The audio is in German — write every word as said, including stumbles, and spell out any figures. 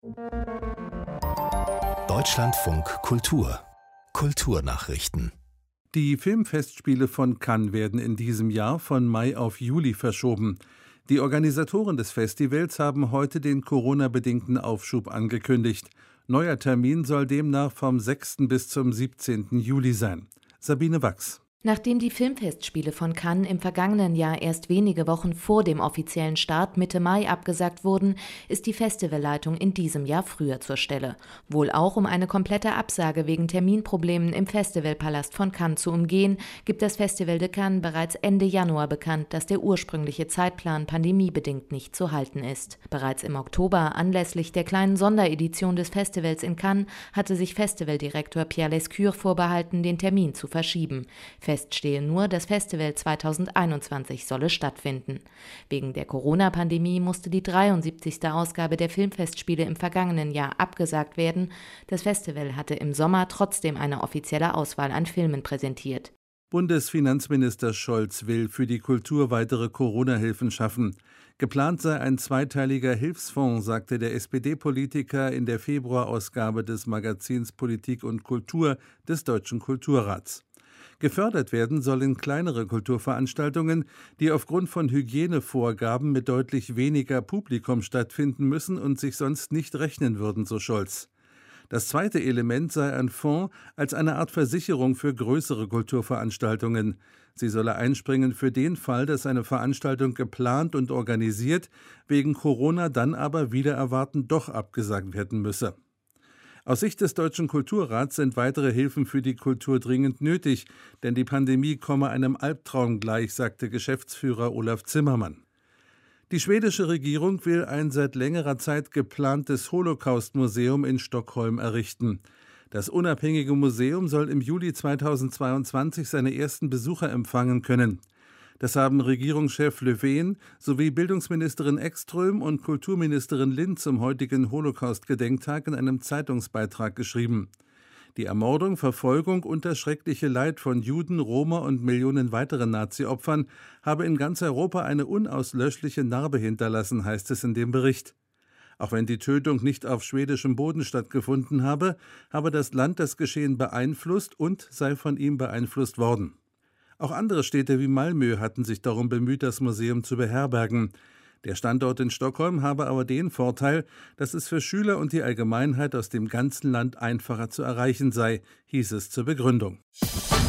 Deutschlandfunk Kultur Kulturnachrichten. Die Filmfestspiele von Cannes werden in diesem Jahr von Mai auf Juli verschoben. Die Organisatoren des Festivals haben heute den Corona-bedingten Aufschub angekündigt. Neuer Termin soll demnach vom sechsten bis zum siebzehnten Juli sein. Sabine Wachs. Nachdem die Filmfestspiele von Cannes im vergangenen Jahr erst wenige Wochen vor dem offiziellen Start Mitte Mai abgesagt wurden, ist die Festivalleitung in diesem Jahr früher zur Stelle. Wohl auch, um eine komplette Absage wegen Terminproblemen im Festivalpalast von Cannes zu umgehen, gibt das Festival de Cannes bereits Ende Januar bekannt, dass der ursprüngliche Zeitplan pandemiebedingt nicht zu halten ist. Bereits im Oktober, anlässlich der kleinen Sonderedition des Festivals in Cannes, hatte sich Festivaldirektor Pierre Lescure vorbehalten, den Termin zu verschieben. Fest stehe nur, das Festival zweitausendeinundzwanzig solle stattfinden. Wegen der Corona-Pandemie musste die dreiundsiebzigste Ausgabe der Filmfestspiele im vergangenen Jahr abgesagt werden. Das Festival hatte im Sommer trotzdem eine offizielle Auswahl an Filmen präsentiert. Bundesfinanzminister Scholz will für die Kultur weitere Corona-Hilfen schaffen. Geplant sei ein zweiteiliger Hilfsfonds, sagte der S P D-Politiker in der Februarausgabe des Magazins Politik und Kultur des Deutschen Kulturrats. Gefördert werden sollen kleinere Kulturveranstaltungen, die aufgrund von Hygienevorgaben mit deutlich weniger Publikum stattfinden müssen und sich sonst nicht rechnen würden, so Scholz. Das zweite Element sei ein Fonds als eine Art Versicherung für größere Kulturveranstaltungen. Sie solle einspringen für den Fall, dass eine Veranstaltung geplant und organisiert, wegen Corona dann aber wider Erwarten doch abgesagt werden müsse. Aus Sicht des Deutschen Kulturrats sind weitere Hilfen für die Kultur dringend nötig, denn die Pandemie komme einem Albtraum gleich, sagte Geschäftsführer Olaf Zimmermann. Die schwedische Regierung will ein seit längerer Zeit geplantes Holocaust-Museum in Stockholm errichten. Das unabhängige Museum soll im Juli zweitausendzweiundzwanzig seine ersten Besucher empfangen können. Das haben Regierungschef Löfven sowie Bildungsministerin Ekström und Kulturministerin Lind zum heutigen Holocaust-Gedenktag in einem Zeitungsbeitrag geschrieben. Die Ermordung, Verfolgung und das schreckliche Leid von Juden, Roma und Millionen weiteren Nazi-Opfern habe in ganz Europa eine unauslöschliche Narbe hinterlassen, heißt es in dem Bericht. Auch wenn die Tötung nicht auf schwedischem Boden stattgefunden habe, habe das Land das Geschehen beeinflusst und sei von ihm beeinflusst worden. Auch andere Städte wie Malmö hatten sich darum bemüht, das Museum zu beherbergen. Der Standort in Stockholm habe aber den Vorteil, dass es für Schüler und die Allgemeinheit aus dem ganzen Land einfacher zu erreichen sei, hieß es zur Begründung.